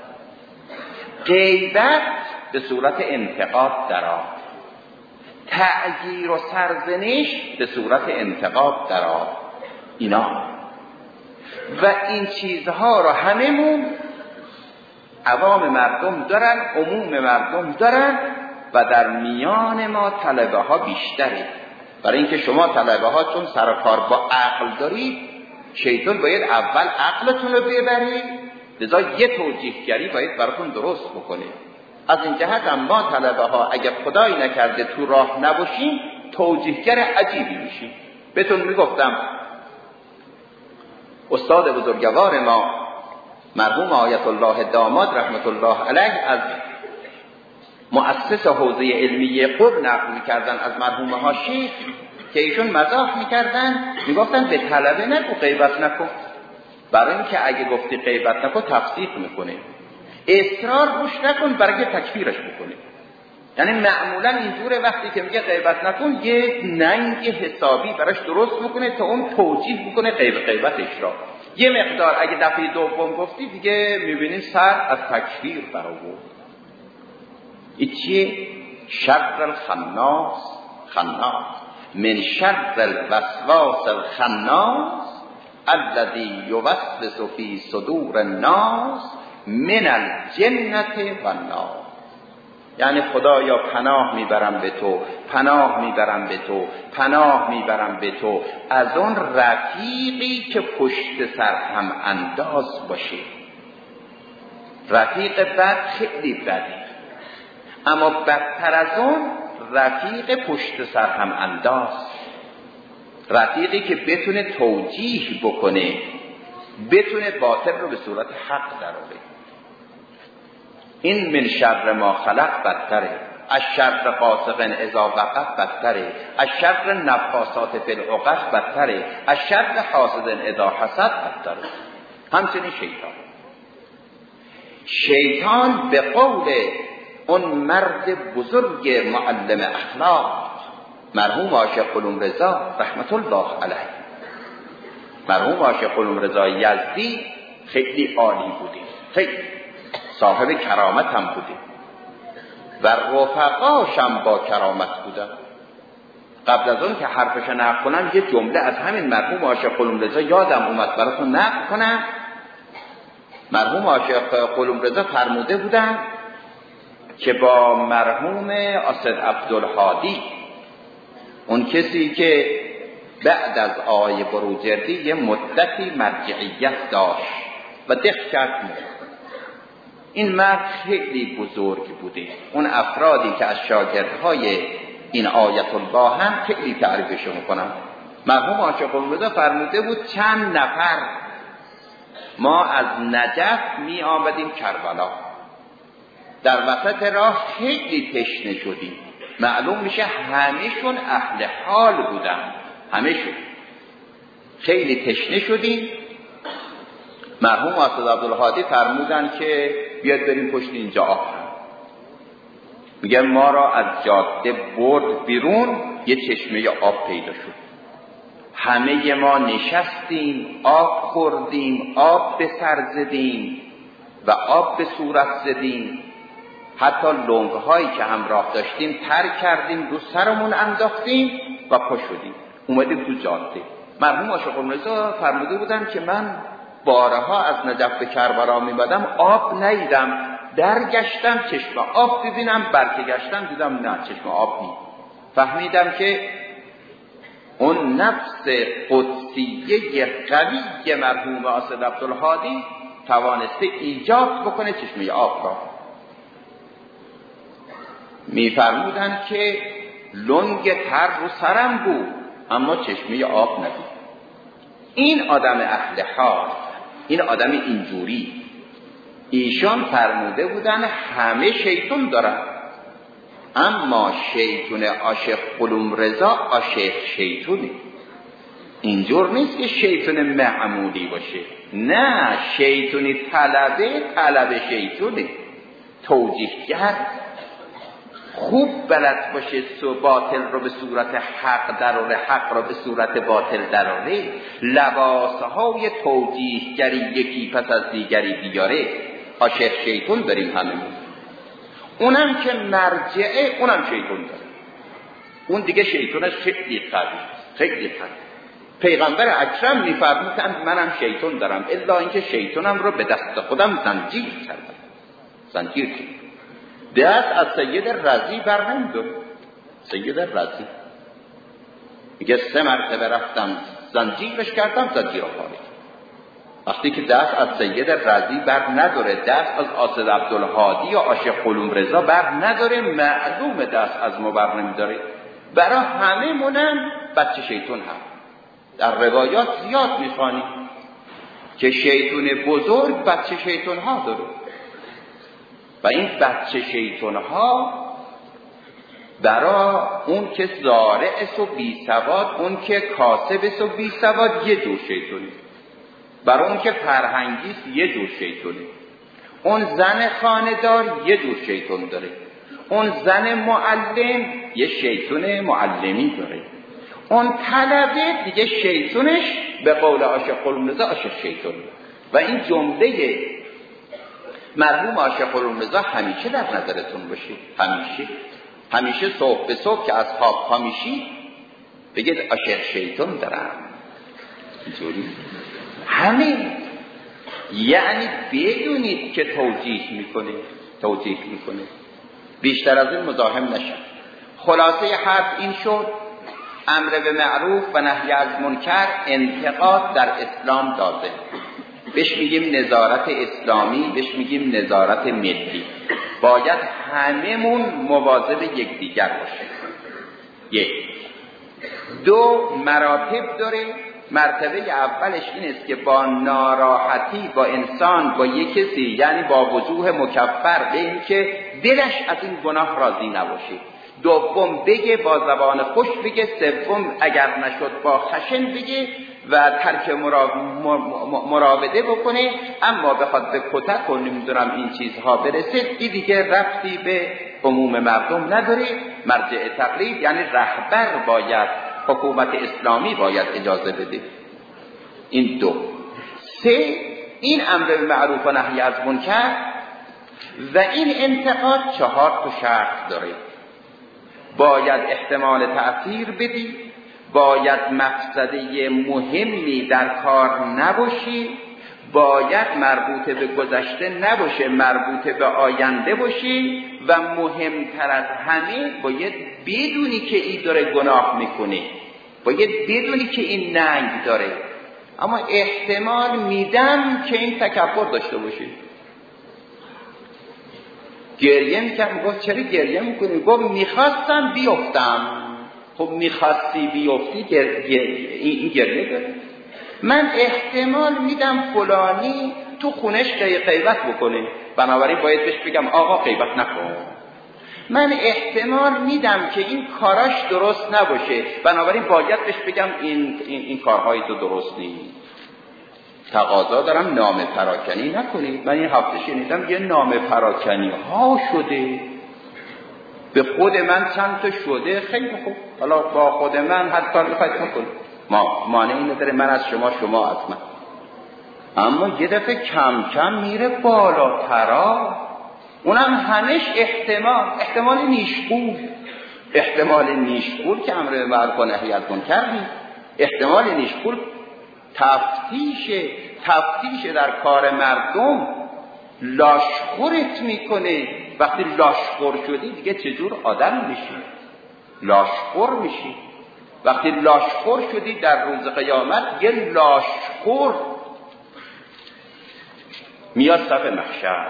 Speaker 1: غیبت به صورت انتقاد درآمد، تعییر و سرزنش به صورت انتقاد درآمد. اینا و این چیزها رو هممون عوام مردم دارن، عموم مردم دارن و در میان ما طلبه ها بیشتره. برای اینکه شما طلبه ها چون سر و کار با عقل دارید، شیطان باید اول عقلتون رو ببره، لذا یه توجیهگری باید براتون درست بکنه. از این جهت هم ما طلبه ها اگر خدایی نکرده تو راه نباشیم توجیهگر عجیبی میشیم. بهتون میگفتم استاد بزرگوار ما مرحوم آیت الله داماد رحمت الله علیه از مؤسس حوزه علمی قم نقل میکردن از مرحوم هاشمی که ایشون مزاح میکردن، میگفتن به طلبه نگو غیبت نکن، برای اینکه اگه گفتی غیبت نکن تفسیق میکنه، اصرار روش نکن برای تکفیرش بکنه. یعنی معمولا اینجوره وقتی که میگه غیبت نکن یه ننگ حسابی براش درست میکنه تا اون توجیه بکنه غیبتش را. یه مقدار اگه دفعه دوم گفتی دیگه میبینی سر از تکفیر برآورد. این چیه؟ شر الخناس، خناس من شر الوسواس الخناس الذی یوسوس فی صدور الناس من الجنة والناس. یعنی خدایا پناه میبرم به تو، پناه میبرم به تو، پناه میبرم به تو از اون رفیقی که پشت سر هم انداز باشه. رفیق بد خیلی بده، اما بدتر از اون رفیق پشت سر هم انداز، رفیقی که بتونه توجیه بکنه، بتونه باطل رو به صورت حق درآوره. این من شر ما خلق بدتره، از شر غاسق اذا وقب بدتره، از شر نفاثات فی العقد بدتره، از شر حاسد اذا حسد بدتره. همچنین شیطان به قول اون مرد بزرگ معلم اخلاق مرحوم عاشق قلوم رضا رحمت الله علیه، مرحوم عاشق قلوم رضا یزدی خیلی عالی بوده، خیلی صاحب کرامت هم بوده و رفقاش هم با کرامت بودن. قبل از اون که حرفش نقل کنم یه جمله از همین مرحوم عاشق قلوم رضا یادم اومد براتون نقل کنم. مرحوم عاشق قلوم رضا فرموده بودن که با مرحوم اسد عبدالهادی، اون کسی که بعد از آقای بروجردی یه مدتی مرجعیت داشت و دقت می‌کرد، این مرد خیلی بزرگ بوده. اون افرادی که از شاگردهای این آیت الله هم خیلی تعریفش میکنن. مرحوم عاشق قلوم رضا فرموده بود چند نفر ما از نجف می آمدیم کربلا، در وسط راه خیلی تشنه شدیم، معلوم میشه همه‌شون اهل حال بودن، همه‌شون خیلی تشنه شدیم. مرحوم اسد عبدالهادی فرمودن که بیاد بریم پشت اینجا آب. میگه ما را از جاده برد بیرون، یه چشمه آب پیدا شد، همه ما نشستیم، آب خوردیم، آب به سر زدیم و آب به صورت زدیم، حتی لنگ هایی که همراه داشتیم تر کردیم، رو سرمون انداختیم و پا شدیم اومدیم تو جاده. مرحوم عاشق قلوم رضا فرموده بودن که من بارها از نجف به کربلا میمدم، آب ندیدم، درگشتم چشم آب ببینم، برگشتم دیدم نه چشم آب نیست. فهمیدم که اون نفس قدسیه قوی مرحوم اسد عبدالهادی توانسته ایجاد بکنه چشمه آب را. میفرمودن که لنگ تر رو سرم بود اما چشمه آب ندید. این آدم اهل حال، این آدم اینجوری، ایشان فرموده بودن همه شیطان دارن، اما شیطان عاشق قلوم رضا عاشق شیطونه. اینجور نیست که شیطان معمولی باشه، نه، شیطانی طلب شیطونه، توجیهگر، خوب بلد باشه باطل رو به صورت حق دراره، حق رو به صورت باطل دراره، لباسهای توجیهگری یکی پس از دیگری بیاره. عاشق شیطان داریم هممون، اونم که مرجعه اونم شیطان داره، اون دیگه شیطانش خیلی قوی، خیلی قوی. پیغمبر اکرم میفرمودند منم شیطان دارم، الا اینکه شیطانم رو به دست خودم زنجیر کردم، زنجیر کردم. دست از سید رضی بر نمی‌داره. سید رضی میگه 3 مرتبه رفتم زنجیرش کردم، زنجیر آفارید. وقتی که دست از سید رضی بر نداره، دست از اسد عبدالهادی یا عاشق قلوم رضا بر نداره، معلوم دست از ما بر نمی‌داره. برای همه منم بچه شیطان هم در روایات زیاد میخوانی که شیطان بزرگ بچه شیطان ها داره و این بچه شیطان ها برای اون که زارع است و بی سواد، اون که کاسب است و بی سواد یه جور شیطانی، برای اون که فرهنگی است یه جور شیطانی، اون زن خانه‌دار یه جور شیطان داره، اون زن معلم یه شیطان معلمی داره، اون طلبه دیگه شیطونش به قول عاشق قلومرضا عاشق شیطون. و این جمله مرحوم عاشق قلومرضا همیشه در نظرتون باشه، همیشه صبح به صبح که از خواب پا میشید بگید عاشق شیطون دارم. اینجوری همین، یعنی بدونید که توجیه میکنه، بیشتر از این مزاحم نشد. خلاصه حرف این شد امر به معروف و نهی از منکر انتقاد در اسلام داده، بهش میگیم نظارت اسلامی، بهش میگیم نظارت ملی. باید هممون مواظب یکدیگر باشیم. یک. دو، مراتب داره. مرتبه اولش این است که با ناراحتی با انسان، با یک کسی، یعنی با وجوه مکفر، به این که دلش از این گناه راضی نباشه. دوم بگه، با زبان خوش بگه. سوم اگر نشد با خشن بگه و ترک مراوده بکنه. اما بخواد به کتک و نمیدونم این چیزها برسه، این دیگه ربطی به عموم مردم نداره. مرجع تقلید یعنی رهبر باید، حکومت اسلامی باید اجازه بده. این دو. سه، این امر به معروف و نهی از منکر و این انتقاد 4 شرط داره. باید احتمال تأثیر بدی، باید مفسده مهمی در کار نباشی، باید مربوط به گذشته نباشه، مربوط به آینده باشی و مهمتر از همه باید بدونی که این داره گناه میکنه، باید بدونی که این ننگ داره. اما احتمال میدم که این تکبر داشته باشه. گریه میکرد، گفت چرا گریه میکنی؟ گفت میخواستم بیفتم. خب میخواستی بیفتی، این گریه داره. من احتمال میدم فلانی تو خونش غیبت بکنه، بنابراین باید بهش بگم آقا غیبت نکن. من احتمال میدم که این کاراش درست نباشه، بنابراین باید بهش بگم این کارهای تو درست نیست. تقاضا دارم نامه پراکنی نکنید. من این هفته شنیدم یه نامه پراکنی ها شده، به خود من چند تا شده. خیلی خوب، حالا با خود من هر کار بخواید بکنید، مانعی نداره، من از شما از من. اما یه دفعه کم کم میره بالاترا، اونم همش احتمال نیشگول که امر به معروف و نهی از منکر نیست. احتمال نیشگول تفتیش در کار مردم لاشخورت میکنه. وقتی لاشخور شدی دیگه چجور آدم میشی؟ لاشخور میشی. وقتی لاشخور شدی در روز قیامت یه لاشخور میاد صف محشر،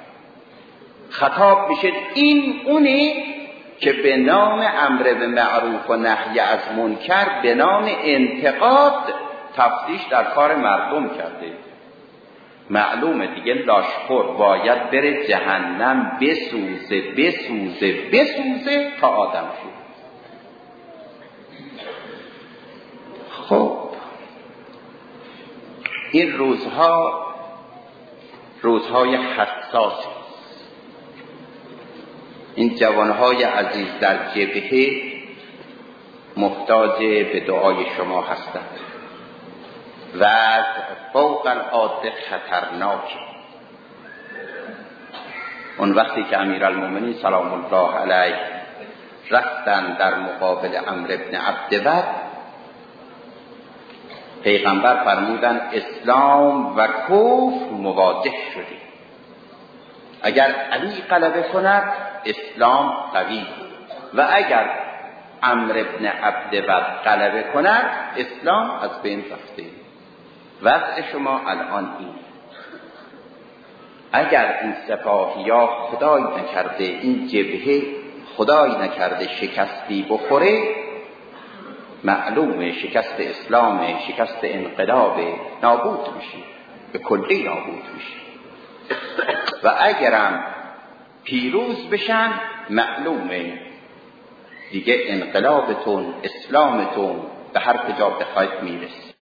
Speaker 1: خطاب میشه این اونه که به نام امر به معروف و نهی از منکر، به نام انتقاد تفتیش در کار مردم کرده. معلومه دیگه لاشخور باید بره جهنم بسوزه تا آدم شد. خب این روزهای حساسی، این جوانهای عزیز در جبهه محتاج به دعای شما هستند. و فوق العاده خطرناکه اون وقتی که امیرالمومنین سلام الله علیه رفتن در مقابل عمرو بن عبدود، پیغمبر فرمودن اسلام و کفر مواجه شده. اگر علی غلبه کند اسلام قوی، و اگر عمرو بن عبدود غلبه کند اسلام از بین رفته. وضع شما الان این، اگر این سپاهیا خدای نکرده، این جبهه خدای نکرده شکستی بخوره، معلومه شکست اسلام، شکست انقلاب، نابود میشه، به کلی نابود میشه. و اگرم پیروز بشن معلومه دیگه انقلابتون، اسلامتون به هر کجا بخواید میرسه.